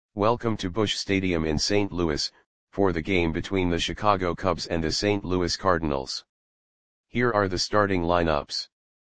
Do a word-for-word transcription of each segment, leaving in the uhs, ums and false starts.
Welcome to Busch Stadium in Saint Louis, for the game between the Chicago Cubs and the Saint Louis Cardinals. Here are the starting lineups.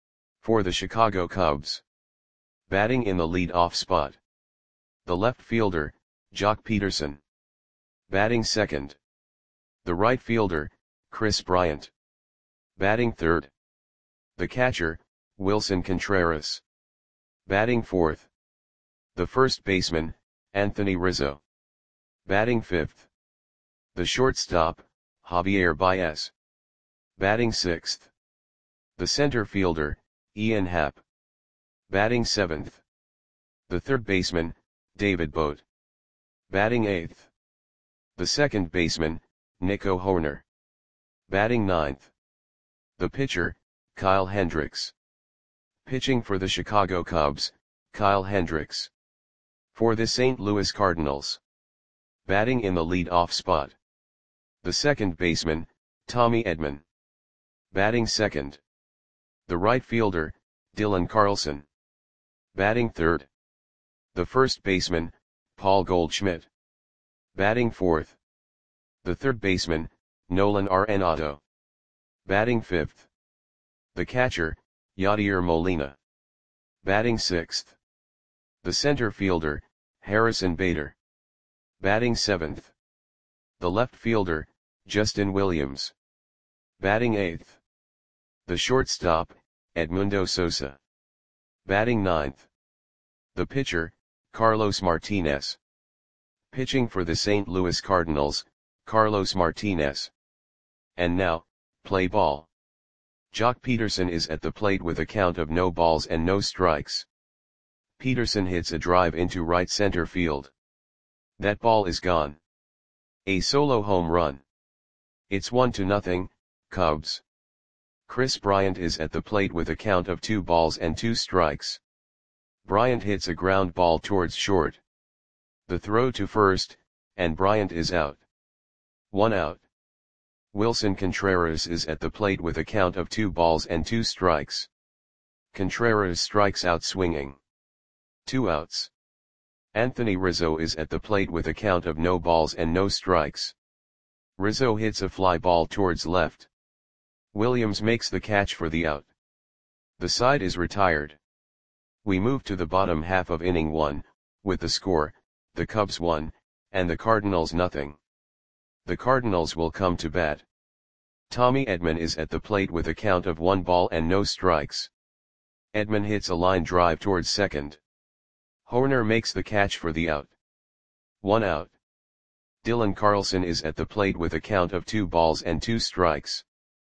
For the Chicago Cubs. Batting in the lead-off spot. The left fielder, Joc Pederson. Batting second. The right fielder, Kris Bryant. Batting third. The catcher, Willson Contreras. Batting fourth. The first baseman, Anthony Rizzo. Batting fifth. The shortstop, Javier Baez. Batting sixth. The center fielder, Ian Happ. Batting seventh. The third baseman, David Bote. Batting eighth. The second baseman, Nico Hoerner. Batting ninth. The pitcher, Kyle Hendricks. Pitching for the Chicago Cubs, Kyle Hendricks. For the Saint Louis Cardinals. Batting in the lead-off spot. The second baseman, Tommy Edman. Batting second. The right fielder, Dylan Carlson. Batting third. The first baseman, Paul Goldschmidt. Batting fourth. The third baseman, Nolan Arenado. Batting fifth. The catcher, Yadier Molina. Batting sixth. The center fielder, Harrison Bader. Batting seventh. The left fielder, Justin Williams. Batting eighth. The shortstop, Edmundo Sosa. Batting ninth. The pitcher, Carlos Martinez. Pitching for the Saint Louis Cardinals, Carlos Martinez. And now, play ball. Joc Pederson is at the plate with a count of no balls and no strikes. Pederson hits a drive into right center field. That ball is gone. A solo home run. It's one to nothing, Cubs. Kris Bryant is at the plate with a count of two balls and two strikes. Bryant hits a ground ball towards short. The throw to first, and Bryant is out. One out. Willson Contreras is at the plate with a count of two balls and two strikes. Contreras strikes out swinging. Two outs. Anthony Rizzo is at the plate with a count of no balls and no strikes. Rizzo hits a fly ball towards left. Williams makes the catch for the out. The side is retired. We move to the bottom half of inning one, with the score, the Cubs one, and the Cardinals nothing. The Cardinals will come to bat. Tommy Edman is at the plate with a count of one ball and no strikes. Edman hits a line drive towards second. Hoerner makes the catch for the out. One out. Dylan Carlson is at the plate with a count of two balls and two strikes.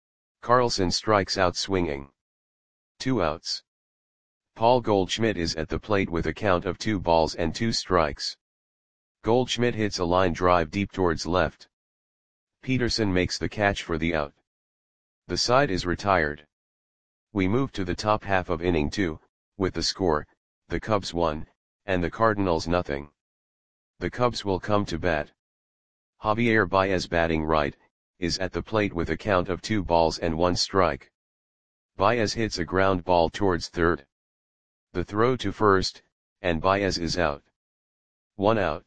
Carlson strikes out swinging. Two outs. Paul Goldschmidt is at the plate with a count of two balls and two strikes. Goldschmidt hits a line drive deep towards left. Pederson makes the catch for the out. The side is retired. We move to the top half of inning two, with the score, the Cubs one, and the Cardinals nothing. The Cubs will come to bat. Javier Baez batting right, is at the plate with a count of two balls and one strike. Baez hits a ground ball towards third. The throw to first, and Baez is out. One out.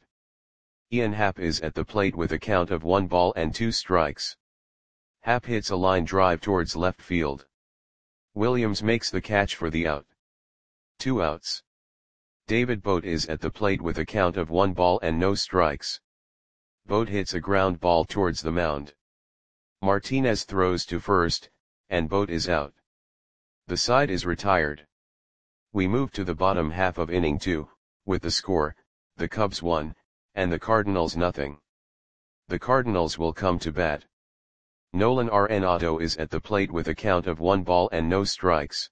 Ian Happ is at the plate with a count of one ball and two strikes. Happ hits a line drive towards left field. Williams makes the catch for the out. Two outs. David Bote is at the plate with a count of one ball and no strikes. Bote hits a ground ball towards the mound. Martinez throws to first, and Bote is out. The side is retired. We move to the bottom half of inning two, with the score, the Cubs one, and the Cardinals nothing. The Cardinals will come to bat. Nolan Arenado is at the plate with a count of one ball and no strikes.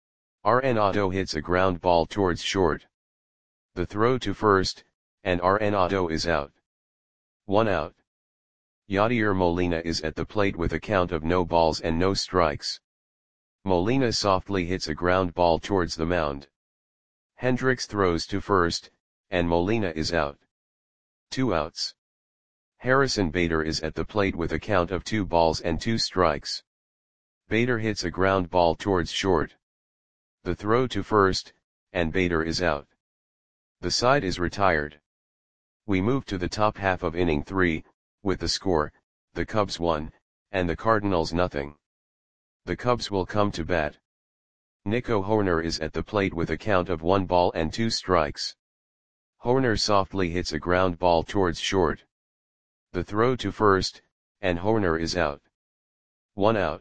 Arenado hits a ground ball towards short. The throw to first, and Arenado is out. One out. Yadier Molina is at the plate with a count of no balls and no strikes. Molina softly hits a ground ball towards the mound. Hendricks throws to first, and Molina is out. Two outs. Harrison Bader is at the plate with a count of two balls and two strikes. Bader hits a ground ball towards short. The throw to first, and Bader is out. The side is retired. We move to the top half of inning three, with the score, the Cubs one, and the Cardinals nothing. The Cubs will come to bat. Nico Hoerner is at the plate with a count of one ball and two strikes. Hoerner softly hits a ground ball towards short. The throw to first, and Hoerner is out. One out.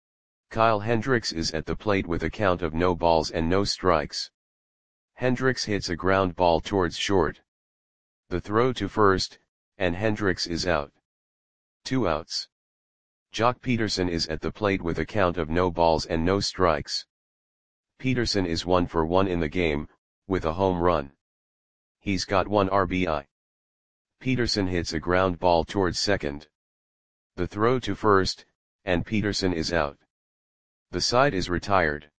Kyle Hendricks is at the plate with a count of no balls and no strikes. Hendricks hits a ground ball towards short. The throw to first, and Hendricks is out. Two outs. Jock Peterson is at the plate with a count of no balls and no strikes. Peterson is one for one in the game, with a home run. He's got one R B I. Peterson hits a ground ball towards second. The throw to first, and Peterson is out. The side is retired.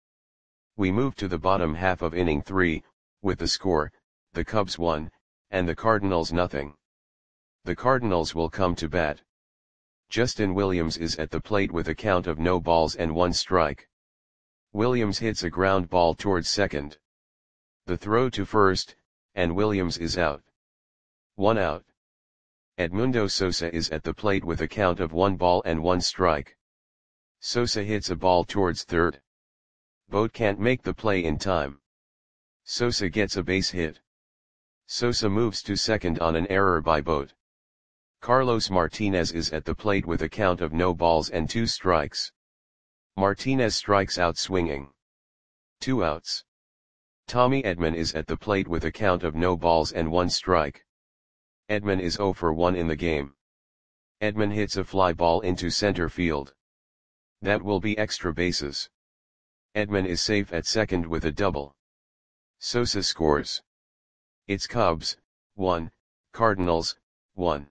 We move to the bottom half of inning three, with the score, the Cubs one, and the Cardinals nothing. The Cardinals will come to bat. Justin Williams is at the plate with a count of no balls and one strike. Williams hits a ground ball towards second. The throw to first, and Williams is out. One out. Edmundo Sosa is at the plate with a count of one ball and one strike. Sosa hits a ball towards third. Boat can't make the play in time. Sosa gets a base hit. Sosa moves to second on an error by Boat. Carlos Martinez is at the plate with a count of no balls and two strikes. Martinez strikes out swinging. Two outs. Tommy Edman is at the plate with a count of no balls and one strike. Edman is zero for one in the game. Edman hits a fly ball into center field. That will be extra bases. Edman is safe at second with a double. Sosa scores. It's Cubs, one, Cardinals, one.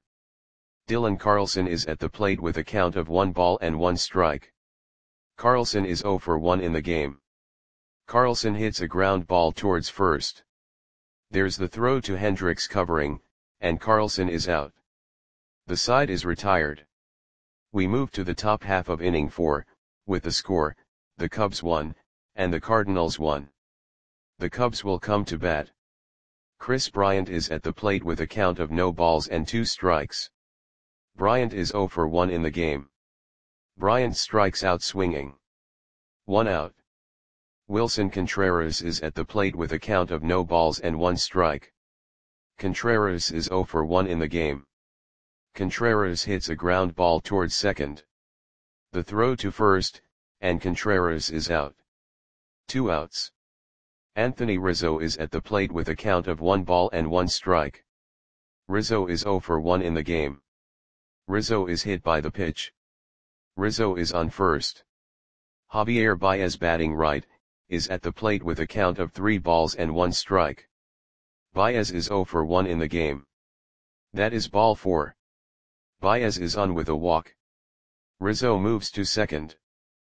Dylan Carlson is at the plate with a count of one ball and one strike. Carlson is zero for one in the game. Carlson hits a ground ball towards first. There's the throw to Hendricks covering, and Carlson is out. The side is retired. We move to the top half of inning four, with the score, the Cubs one, and the Cardinals one. The Cubs will come to bat. Chris Bryant is at the plate with a count of no balls and two strikes. Bryant is zero for one in the game. Bryant strikes out swinging. One out. Wilson Contreras is at the plate with a count of no balls and one strike. Contreras is zero for one in the game. Contreras hits a ground ball towards second. The throw to first, and Contreras is out. Two outs. Anthony Rizzo is at the plate with a count of one ball and one strike. Rizzo is zero for one in the game. Rizzo is hit by the pitch. Rizzo is on first. Javier Baez, batting right, is at the plate with a count of three balls and one strike. Baez is zero for one in the game. That is ball four. Baez is on with a walk. Rizzo moves to second.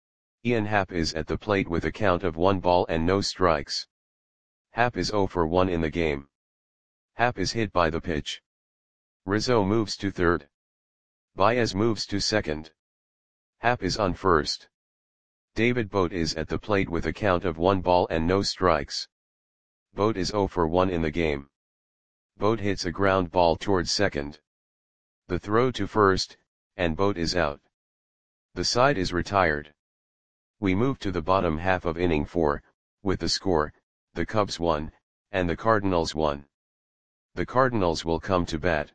Ian Happ is at the plate with a count of one ball and no strikes. Happ is zero for one in the game. Happ is hit by the pitch. Rizzo moves to third. Baez moves to second. Happ is on first. David Bote is at the plate with a count of one ball and no strikes. Bote is zero for one in the game. Bote hits a ground ball towards second. The throw to first, and Bote is out. The side is retired. We move to the bottom half of inning four, with the score, the Cubs one, and the Cardinals one. The Cardinals will come to bat.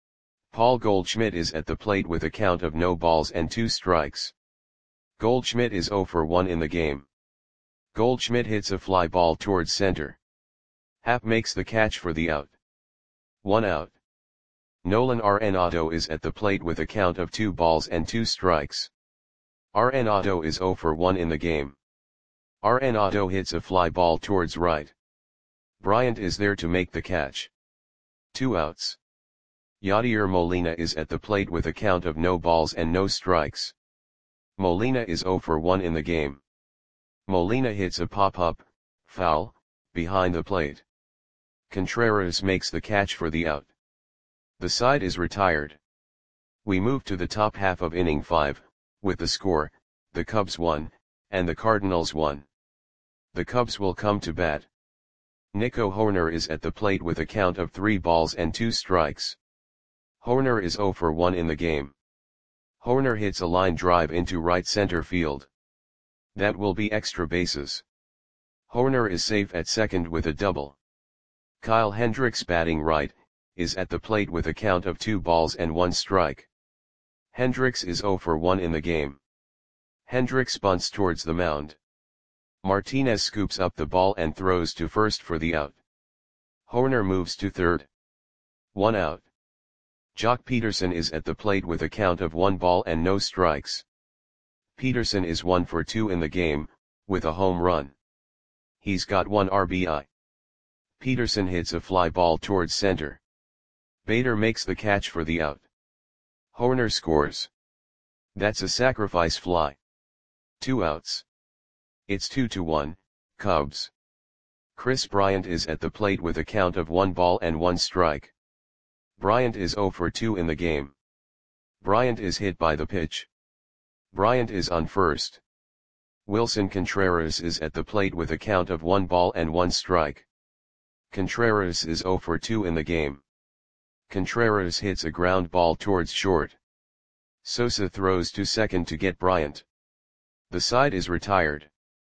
Paul Goldschmidt is at the plate with a count of no balls and two strikes. Goldschmidt is zero for one in the game. Goldschmidt hits a fly ball towards center. Happ makes the catch for the out. One out. Nolan Arenado is at the plate with a count of two balls and two strikes. Arenado is zero for one in the game. Arenado hits a fly ball towards right. Bryant is there to make the catch. Two outs. Yadier Molina is at the plate with a count of no balls and no strikes. Molina is zero for one in the game. Molina hits a pop-up, foul, behind the plate. Contreras makes the catch for the out. The side is retired. We move to the top half of inning five, with the score, the Cubs one, and the Cardinals one. The Cubs will come to bat. Nico Horner is at the plate with a count of three balls and two strikes. Horner is zero for one in the game. Horner hits a line drive into right center field. That will be extra bases. Horner is safe at second with a double. Kyle Hendricks, batting right, is at the plate with a count of two balls and one strike. Hendricks is zero for one in the game. Hendricks bunts towards the mound. Martinez scoops up the ball and throws to first for the out. Horner moves to third. One out. Jock Peterson is at the plate with a count of one ball and no strikes. Peterson is one for two in the game, with a home run. He's got one R B I. Peterson hits a fly ball towards center. Bader makes the catch for the out. Horner scores. That's a sacrifice fly. Two outs. It's two to one, Cubs. Chris Bryant is at the plate with a count of one ball and one strike. Bryant is zero for two in the game. Bryant is hit by the pitch. Bryant is on first. Wilson Contreras is at the plate with a count of one ball and one strike. Contreras is zero for two in the game. Contreras hits a ground ball towards short. Sosa throws to second to get Bryant. The side is retired.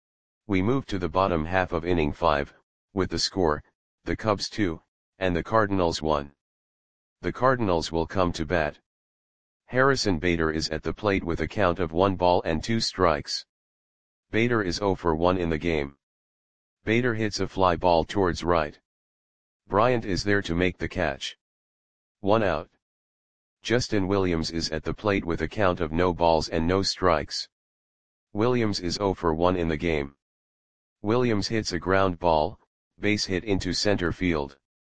We move to the bottom half of inning five, with the score, the Cubs two, and the Cardinals one. The Cardinals will come to bat. Harrison Bader is at the plate with a count of one ball and two strikes. Bader is zero for one in the game. Bader hits a fly ball towards right. Bryant is there to make the catch. One out. Justin Williams is at the plate with a count of no balls and no strikes. Williams is zero for one in the game. Williams hits a ground ball, base hit into center field.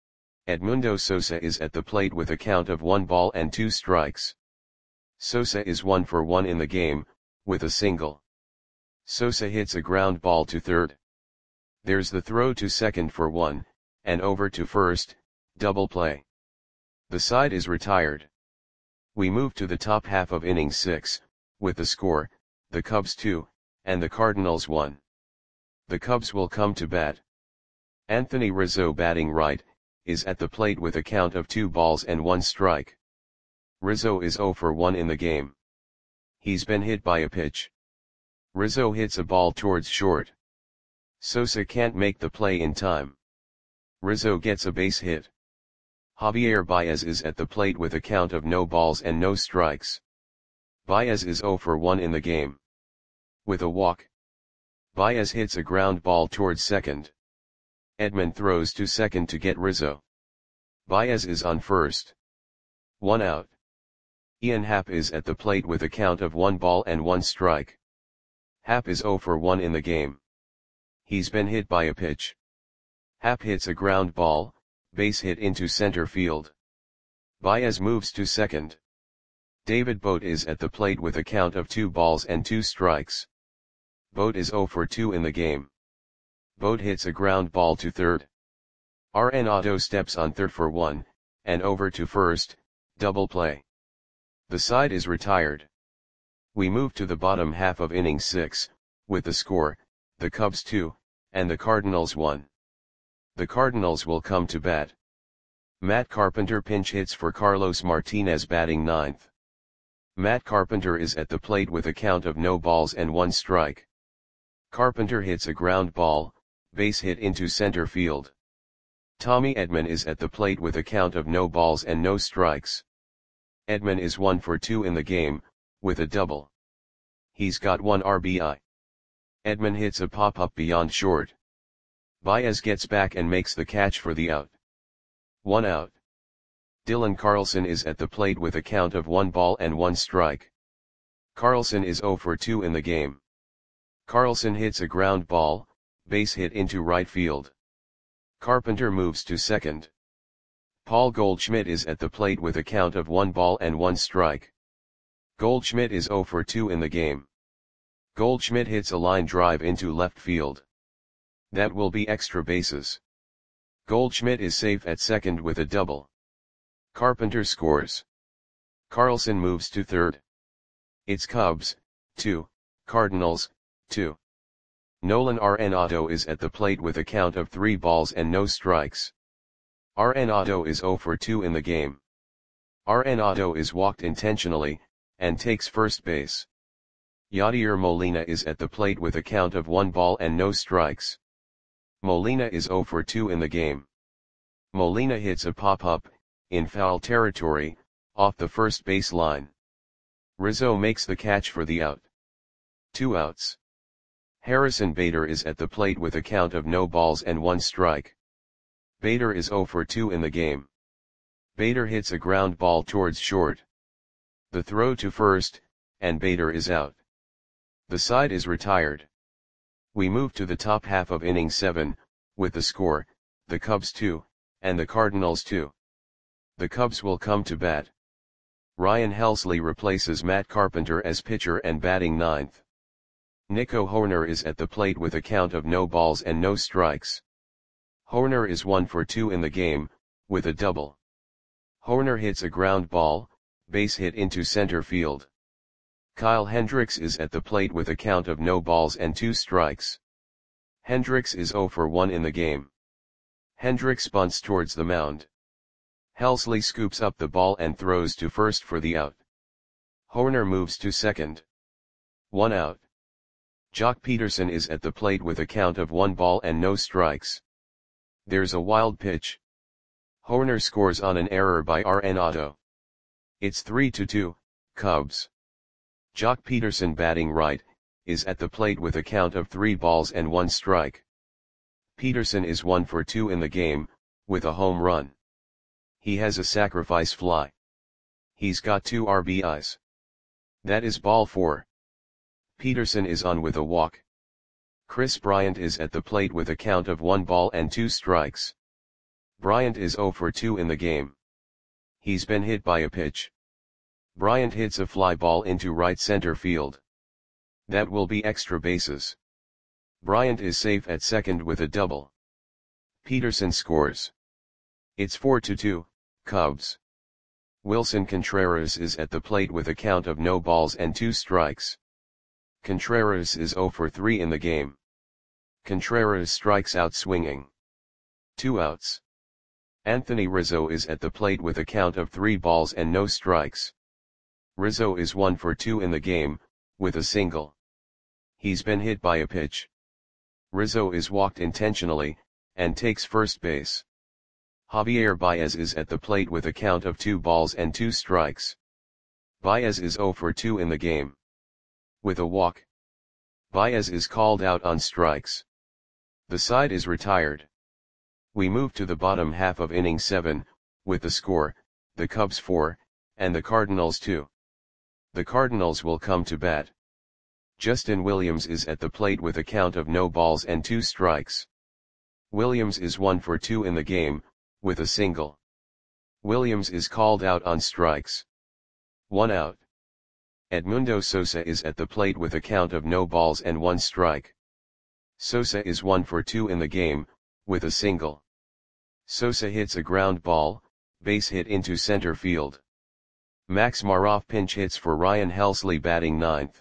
Edmundo Sosa is at the plate with a count of one ball and two strikes. Sosa is one for one in the game, with a single. Sosa hits a ground ball to third. There's the throw to second for one, and over to first, double play. The side is retired. We move to the top half of inning six, with the score, the Cubs two, and the Cardinals one. The Cubs will come to bat. Anthony Rizzo, batting right, is at the plate with a count of two balls and one strike. Rizzo is zero for one in the game. He's been hit by a pitch. Rizzo hits a ball towards short. Sosa can't make the play in time. Rizzo gets a base hit. Javier Baez is at the plate with a count of no balls and no strikes. Baez is zero for one in the game. With a walk. Baez hits a ground ball towards second. Edman throws to second to get Rizzo. Baez is on first. One out. Ian Happ is at the plate with a count of one ball and one strike. Happ is zero for one in the game. He's been hit by a pitch. Happ hits a ground ball, base hit into center field. Baez moves to second. David Bote is at the plate with a count of two balls and two strikes. Bote is zero for two in the game. Bote hits a ground ball to third. Arenado steps on third for one, and over to first, double play. The side is retired. We move to the bottom half of inning six, with the score, the Cubs two, and the Cardinals one. The Cardinals will come to bat. Matt Carpenter pinch hits for Carlos Martinez, batting ninth. Matt Carpenter is at the plate with a count of no balls and one strike. Carpenter hits a ground ball, base hit into center field. Tommy Edman is at the plate with a count of no balls and no strikes. Edman is one for two in the game, with a double. He's got one R B I. Edman hits a pop-up beyond short. Baez gets back and makes the catch for the out. One out. Dylan Carlson is at the plate with a count of one ball and one strike. Carlson is zero for two in the game. Carlson hits a ground ball, base hit into right field. Carpenter moves to second. Paul Goldschmidt is at the plate with a count of one ball and one strike. Goldschmidt is zero for two in the game. Goldschmidt hits a line drive into left field. That will be extra bases. Goldschmidt is safe at second with a double. Carpenter scores. Carlson moves to third. It's Cubs, two, Cardinals, two. Nolan Arenado is at the plate with a count of three balls and no strikes. Arenado is zero for two in the game. Arenado is walked intentionally, and takes first base. Yadier Molina is at the plate with a count of one ball and no strikes. Molina is zero for two in the game. Molina hits a pop-up, in foul territory, off the first base line. Rizzo makes the catch for the out. Two outs. Harrison Bader is at the plate with a count of no balls and one strike. Bader is zero for two in the game. Bader hits a ground ball towards short. The throw to first, and Bader is out. The side is retired. We move to the top half of inning seven, with the score, the Cubs two, and the Cardinals two. The Cubs will come to bat. Ryan Helsley replaces Matt Carpenter as pitcher and batting ninth. Nico Hoerner is at the plate with a count of no balls and no strikes. Hoerner is one for two in the game, with a double. Hoerner hits a ground ball, base hit into center field. Kyle Hendricks is at the plate with a count of no balls and two strikes. Hendricks is zero for one in the game. Hendricks bunts towards the mound. Helsley scoops up the ball and throws to first for the out. Hoerner moves to second. One out. Jock Peterson is at the plate with a count of one ball and no strikes. There's a wild pitch. Hoerner scores on an error by Arenado. It's three to two, Cubs. Jock Peterson, batting right, is at the plate with a count of three balls and one strike. Peterson is one for two in the game, with a home run. He has a sacrifice fly. He's got two R B Is. That is ball four. Peterson is on with a walk. Chris Bryant is at the plate with a count of one ball and two strikes. Bryant is zero for two in the game. He's been hit by a pitch. Bryant hits a fly ball into right center field. That will be extra bases. Bryant is safe at second with a double. Peterson scores. It's four to two, Cubs. Wilson Contreras is at the plate with a count of no balls and two strikes. Contreras is zero for three in the game. Contreras strikes out swinging. Two outs. Anthony Rizzo is at the plate with a count of three balls and no strikes. Rizzo is one for two in the game, with a single. He's been hit by a pitch. Rizzo is walked intentionally, and takes first base. Javier Baez is at the plate with a count of two balls and two strikes. Baez is zero for two in the game. With a walk. Baez is called out on strikes. The side is retired. We move to the bottom half of inning seven, with the score, the Cubs four, and the Cardinals two. The Cardinals will come to bat. Justin Williams is at the plate with a count of no balls and two strikes. Williams is one for two in the game, with a single. Williams is called out on strikes. One out. Edmundo Sosa is at the plate with a count of no balls and one strike. Sosa is one for two in the game, with a single. Sosa hits a ground ball, base hit into center field. Max Maroff pinch hits for Ryan Helsley, batting ninth.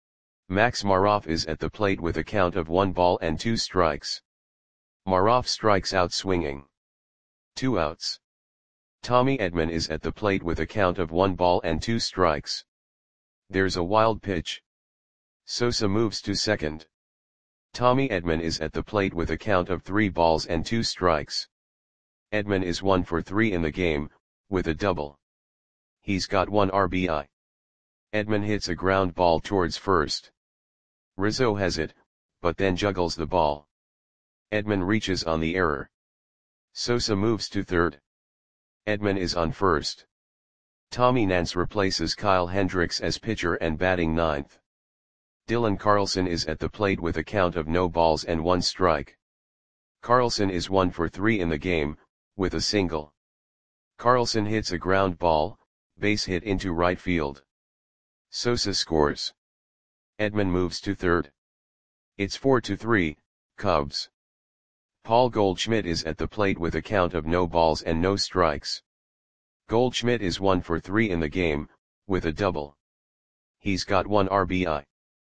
Max Maroff is at the plate with a count of one ball and two strikes. Maroff strikes out swinging. Two outs. Tommy Edman is at the plate with a count of one ball and two strikes. There's a wild pitch. Sosa moves to second. Tommy Edman is at the plate with a count of three balls and two strikes. Edman is one for three in the game, with a double. He's got one R B I. Edman hits a ground ball towards first. Rizzo has it, but then juggles the ball. Edman reaches on the error. Sosa moves to third. Edman is on first. Tommy Nance replaces Kyle Hendricks as pitcher and batting ninth. Dylan Carlson is at the plate with a count of no balls and one strike. Carlson is one for three in the game, with a single. Carlson hits a ground ball, base hit into right field. Sosa scores. Edman moves to third. It's four to three, Cubs. Paul Goldschmidt is at the plate with a count of no balls and no strikes. Goldschmidt is one for three in the game, with a double. He's got one R B I.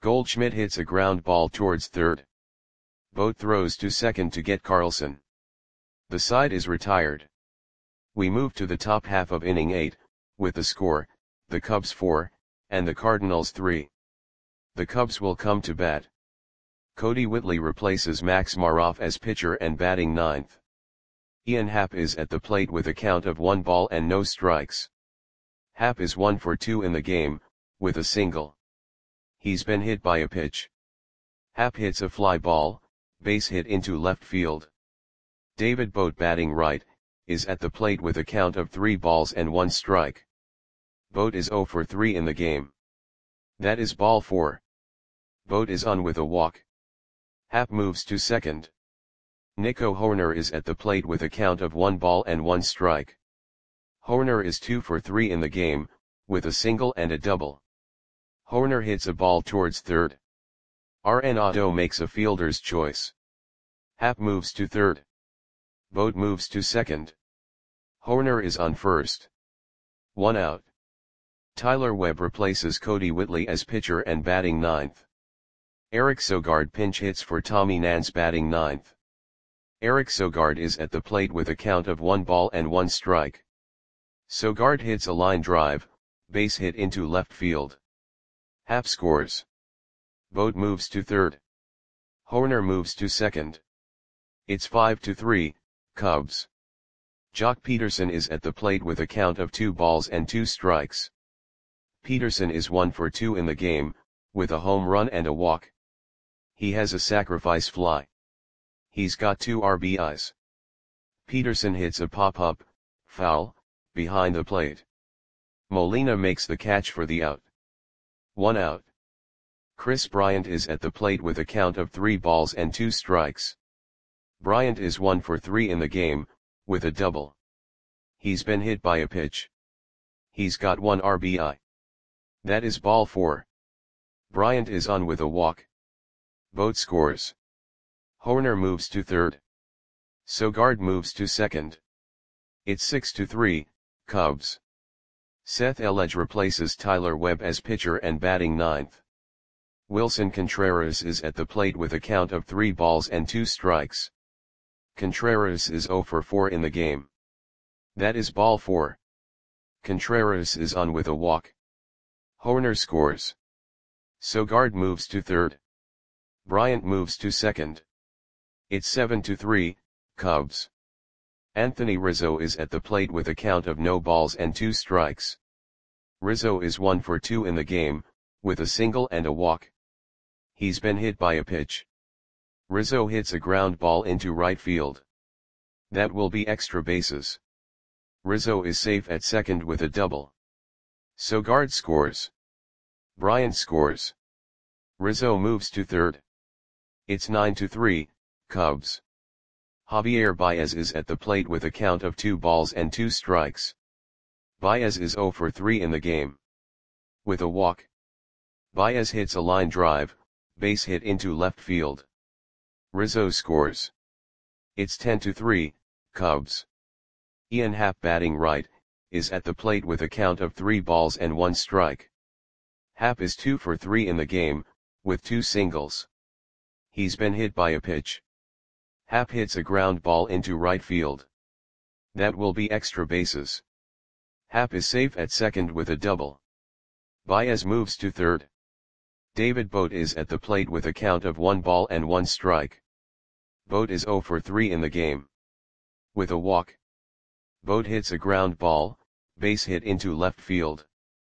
Goldschmidt hits a ground ball towards third. Vogt throws to second to get Carlson. The side is retired. We move to the top half of inning eight, with the score, the Cubs four, and the Cardinals three. The Cubs will come to bat. Cody Whitley replaces Max Maroff as pitcher and batting ninth. Ian Happ is at the plate with a count of one ball and no strikes. Happ is one for two in the game, with a single. He's been hit by a pitch. Happ hits a fly ball, base hit into left field. David Bote, batting right, is at the plate with a count of three balls and one strike. Bote is zero for three in the game. That is ball four. Bote is on with a walk. Happ moves to second. Nico Hoerner is at the plate with a count of one ball and one strike. Hoerner is two for three in the game, with a single and a double. Hoerner hits a ball towards third. Arenado makes a fielder's choice. Happ moves to third. Bote moves to second. Hoerner is on first. One out. Tyler Webb replaces Cody Whitley as pitcher and batting ninth. Eric Sogard pinch hits for Tommy Nance, batting ninth. Eric Sogard is at the plate with a count of one ball and one strike. Sogard hits a line drive, base hit into left field. Happ scores. Bote moves to third. Hoerner moves to second. It's five to three, Cubs. Jock Peterson is at the plate with a count of two balls and two strikes. Peterson is one for two in the game, with a home run and a walk. He has a sacrifice fly. He's got two R B Is. Peterson hits a pop-up, foul, behind the plate. Molina makes the catch for the out. One out. Chris Bryant is at the plate with a count of three balls and two strikes. Bryant is one for three in the game, with a double. He's been hit by a pitch. He's got one R B I. That is ball four. Bryant is on with a walk. Bote scores. Hoerner moves to third. Sogard moves to second. It's six to three, Cubs. Seth Elledge replaces Tyler Webb as pitcher and batting ninth. Wilson Contreras is at the plate with a count of three balls and two strikes. Contreras is zero for four in the game. That is ball four. Contreras is on with a walk. Hoerner scores. Sogard moves to third. Bryant moves to second. It's seven to three, Cubs. Anthony Rizzo is at the plate with a count of no balls and two strikes. Rizzo is one for two in the game, with a single and a walk. He's been hit by a pitch. Rizzo hits a ground ball into right field. That will be extra bases. Rizzo is safe at second with a double. Sogard scores. Bryant scores. Rizzo moves to third. It's nine to three, Cubs. Javier Baez is at the plate with a count of two balls and two strikes. Baez is zero for three in the game. With a walk. Baez hits a line drive, base hit into left field. Rizzo scores. It's ten to three, Cubs. Ian Happ, batting right, is at the plate with a count of three balls and one strike. Happ is two for three in the game, with two singles. He's been hit by a pitch. Happ hits a ground ball into right field. That will be extra bases. Happ is safe at second with a double. Baez moves to third. David Bote is at the plate with a count of one ball and one strike. Bote is zero for three in the game. With a walk. Bote hits a ground ball, base hit into left field.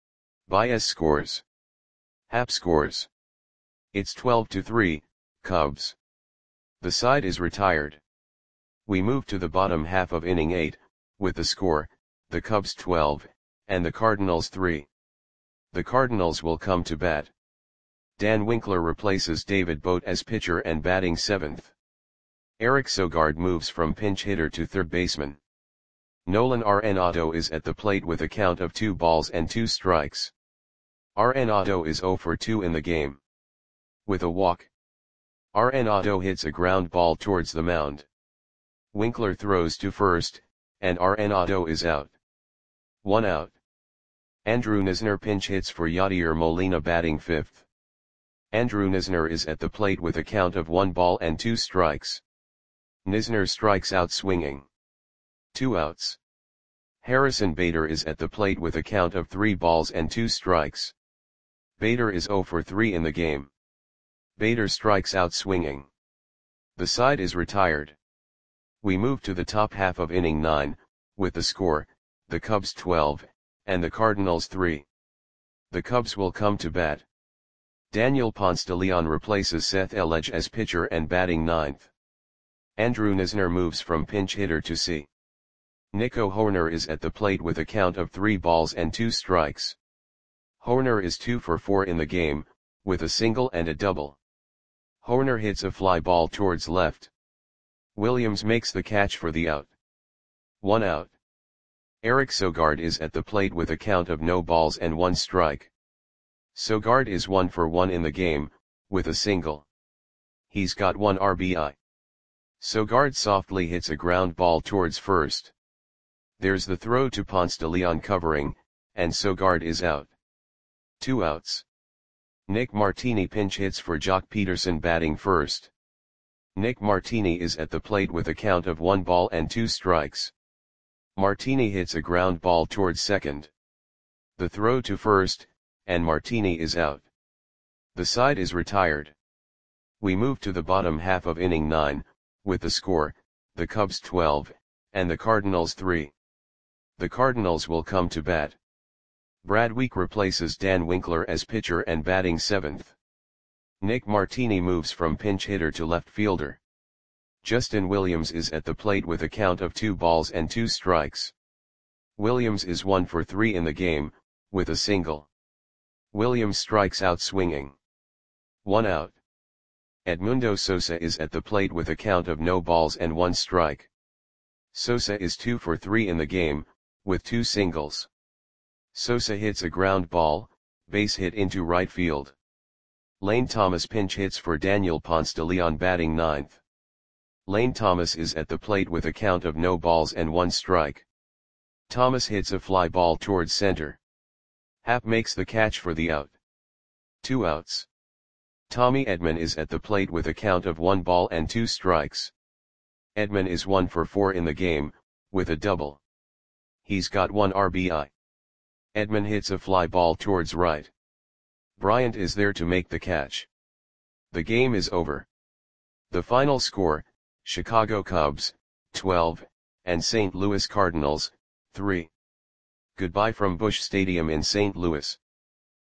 Baez scores. Happ scores. It's twelve to three, Cubs. The side is retired. We move to the bottom half of inning eight, with the score, the Cubs twelve, and the Cardinals three. The Cardinals will come to bat. Dan Winkler replaces David Bote as pitcher and batting seventh. Eric Sogard moves from pinch hitter to third baseman. Nolan Arenado is at the plate with a count of two balls and two strikes. Arenado is zero for two in the game. With a walk. Arenado hits a ground ball towards the mound. Winkler throws to first, and Arenado is out. One out. Andrew Knizner pinch hits for Yadier Molina, batting fifth. Andrew Knizner is at the plate with a count of one ball and two strikes. Knizner strikes out swinging. Two outs. Harrison Bader is at the plate with a count of three balls and two strikes. Bader is zero for three in the game. Bader strikes out swinging. The side is retired. We move to the top half of inning nine, with the score, the Cubs twelve, and the Cardinals three. The Cubs will come to bat. Daniel Ponce de Leon replaces Seth Elledge as pitcher and batting ninth. Andrew Knizner moves from pinch hitter to C. Nico Hoerner is at the plate with a count of three balls and two strikes. Hoerner is two for four in the game, with a single and a double. Hoerner hits a fly ball towards left. Williams makes the catch for the out. One out. Eric Sogard is at the plate with a count of no balls and one strike. Sogard is one for one in the game, with a single. He's got one R B I. Sogard softly hits a ground ball towards first. There's the throw to Ponce de Leon covering, and Sogard is out. Two outs. Nick Martini pinch hits for Jock Peterson batting first. Nick Martini is at the plate with a count of one ball and two strikes. Martini hits a ground ball towards second. The throw to first, and Martini is out. The side is retired. We move to the bottom half of inning nine, with the score, the Cubs twelve, and the Cardinals three. The Cardinals will come to bat. Brad Week replaces Dan Winkler as pitcher and batting seventh. Nick Martini moves from pinch hitter to left fielder. Justin Williams is at the plate with a count of two balls and two strikes. Williams is one for three in the game, with a single. Williams strikes out swinging. One out. Edmundo Sosa is at the plate with a count of no balls and one strike. Sosa is two for three in the game, with two singles. Sosa hits a ground ball, base hit into right field. Lane Thomas pinch hits for Daniel Ponce de Leon batting ninth. Lane Thomas is at the plate with a count of no balls and one strike. Thomas hits a fly ball towards center. Happ makes the catch for the out. Two outs. Tommy Edman is at the plate with a count of one ball and two strikes. Edman is one for four in the game, with a double. He's got one R B I. Edman hits a fly ball towards right. Bryant is there to make the catch. The game is over. The final score, Chicago Cubs, twelve, and Saint Louis Cardinals, three. Goodbye from Busch Stadium in Saint Louis.